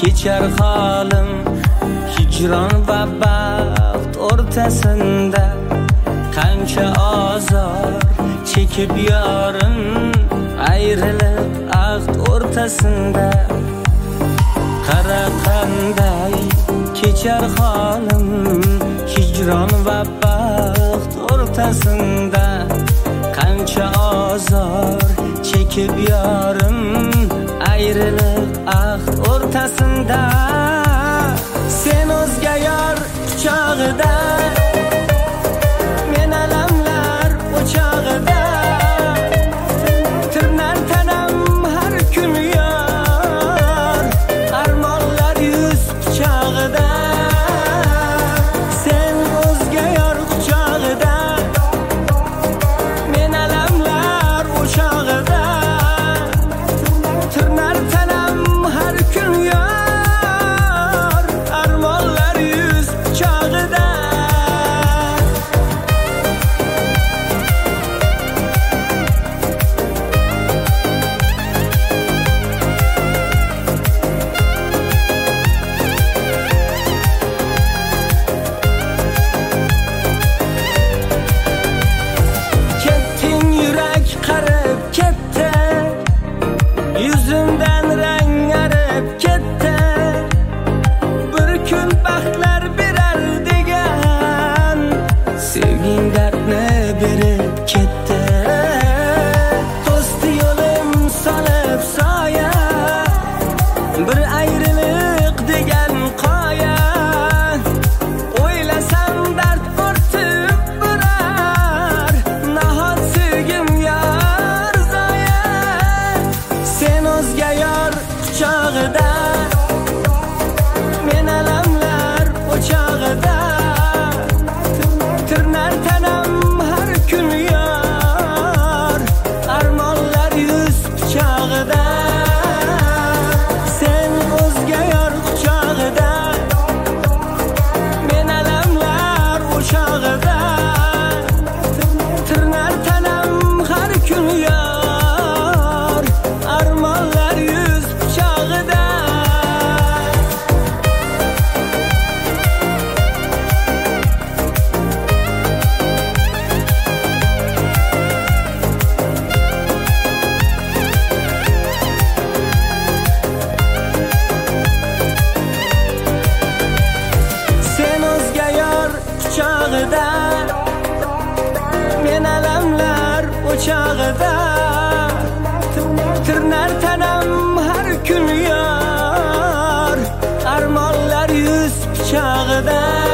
kechar holim hijron va baxt o'rtasında. Qancha azor çekib yorim ayrılık ahd o'rtasında. Qara qanday kechar holim hijron va baxt o'rtasında. Qancha azor çekib yorim ayrılık ahd o'rtasında. Sen o'zga yor quchog'ida, men alamlar o'chog'ida. Tirnar tanam har kun yor, armonlar yuz quchog'ida. Sen o'zga yor quchog'ida, men alamlar o'chog'ida. Tirnar tanam har kun yor, armonlar yuz quchog'ida. Ketding yurak qarib ketdi, yuzimdan rang arib ketdi. Bir kun baxtlar berar degan, sevging dardni berib ketdi. To'sdi yo'lim solib soya, bir ayrılık degan qoya. O'ylasam dard ortib borar, nahot sevgim yor zoya. Sen o'zga yor quchog'ida, men alamlar o'chog'ida. Tirnar tanam har kun yor, armonlar yuz quchog'ida. Sen o'zga yor quchog'ida, men alamlar o'chog'ida. Tirnar tanam har kun yor, armonlar yuz quchog'ida. Sen o'zga yor quchog'ida, men alamlar o'chog'ida. Tirnar tanam har kun yor, armonlar yuz quchog'ida.